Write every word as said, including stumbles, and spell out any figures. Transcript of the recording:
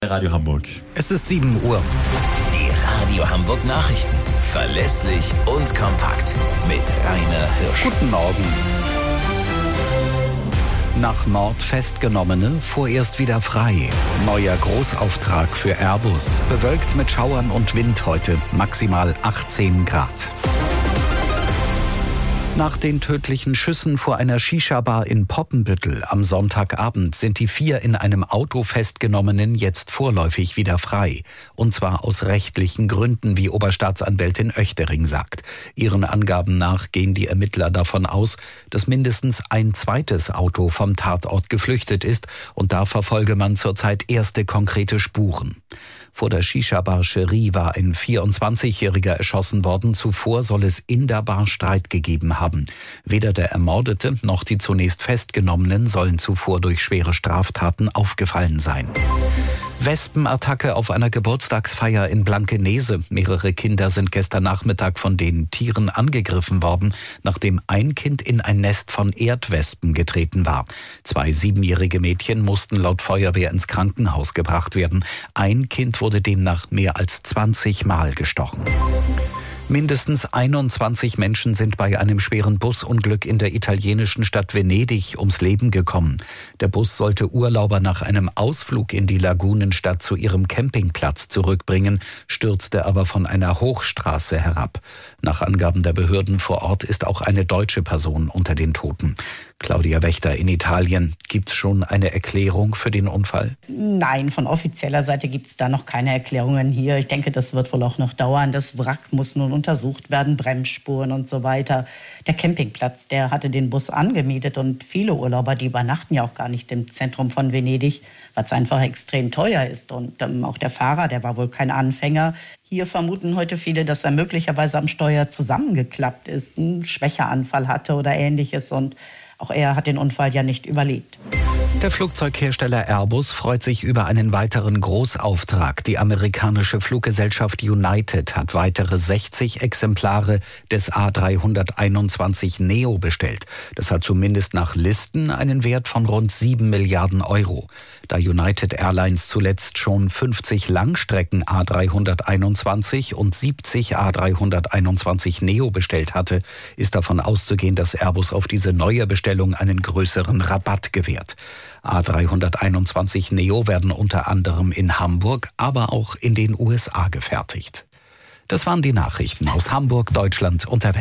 Radio Hamburg. Es ist sieben Uhr. Die Radio Hamburg Nachrichten. Verlässlich und kompakt. Mit Rainer Hirsch. Guten Morgen. Nach Mord Festgenommene, vorerst wieder frei. Neuer Großauftrag für Airbus. Bewölkt mit Schauern und Wind heute. Maximal achtzehn Grad. Nach den tödlichen Schüssen vor einer Shisha-Bar in Poppenbüttel am Sonntagabend sind die vier in einem Auto Festgenommenen jetzt vorläufig wieder frei. Und zwar aus rechtlichen Gründen, wie Oberstaatsanwältin Oechtering sagt. Ihren Angaben nach gehen die Ermittler davon aus, dass mindestens ein zweites Auto vom Tatort geflüchtet ist und da verfolge man zurzeit erste konkrete Spuren. Vor der Shisha-Bar Cherie war ein vierundzwanzigjähriger erschossen worden. Zuvor soll es in der Bar Streit gegeben haben. Weder der Ermordete noch die zunächst Festgenommenen sollen zuvor durch schwere Straftaten aufgefallen sein. Wespenattacke auf einer Geburtstagsfeier in Blankenese. Mehrere Kinder sind gestern Nachmittag von den Tieren angegriffen worden, nachdem ein Kind in ein Nest von Erdwespen getreten war. Zwei siebenjährige Mädchen mussten laut Feuerwehr ins Krankenhaus gebracht werden. Ein Kind wurde demnach mehr als zwanzig Mal gestochen. Mindestens einundzwanzig Menschen sind bei einem schweren Busunglück in der italienischen Stadt Venedig ums Leben gekommen. Der Bus sollte Urlauber nach einem Ausflug in die Lagunenstadt zu ihrem Campingplatz zurückbringen, stürzte aber von einer Hochstraße herab. Nach Angaben der Behörden vor Ort ist auch eine deutsche Person unter den Toten. Claudia Wächter in Italien. Gibt's schon eine Erklärung für den Unfall? Nein, von offizieller Seite gibt's da noch keine Erklärungen hier. Ich denke, das wird wohl auch noch dauern. Das Wrack muss nun untersucht werden, Bremsspuren und so weiter. Der Campingplatz, der hatte den Bus angemietet und viele Urlauber, die übernachten ja auch gar nicht im Zentrum von Venedig, weil es einfach extrem teuer ist. Und ähm, auch der Fahrer, der war wohl kein Anfänger. Hier vermuten heute viele, dass er möglicherweise am Steuer zusammengeklappt ist, einen Schwächeanfall hatte oder Ähnliches, und auch er hat den Unfall ja nicht überlebt. Der Flugzeughersteller Airbus freut sich über einen weiteren Großauftrag. Die amerikanische Fluggesellschaft United hat weitere sechzig Exemplare des A dreihunderteinundzwanzig Neo bestellt. Das hat zumindest nach Listen einen Wert von rund sieben Milliarden Euro. Da United Airlines zuletzt schon fünfzig Langstrecken A dreihunderteinundzwanzig und siebzig A dreihunderteinundzwanzig Neo bestellt hatte, ist davon auszugehen, dass Airbus auf diese neue Bestellung einen größeren Rabatt gewährt. A dreihunderteinundzwanzig Neo werden unter anderem in Hamburg, aber auch in den U S A gefertigt. Das waren die Nachrichten aus Hamburg, Deutschland und der Welt.